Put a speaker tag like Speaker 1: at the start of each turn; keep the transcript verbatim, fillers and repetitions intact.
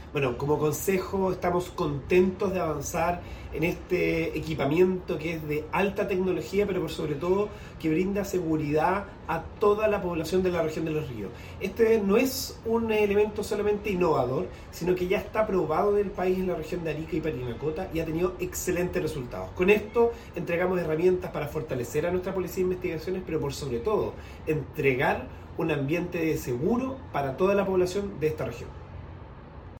Speaker 1: Bueno, como consejo estamos contentos de avanzar en este equipamiento que es de alta tecnología, pero por sobre todo que brinda seguridad a toda la población de la región de Los Ríos. Este no es un elemento solamente innovador, sino que ya está probado del país en la región de Arica y Parinacota y ha tenido excelentes resultados. Con esto entregamos herramientas para fortalecer a nuestra Policía de Investigaciones, pero por sobre todo entregar un ambiente de seguro para toda la población de esta región.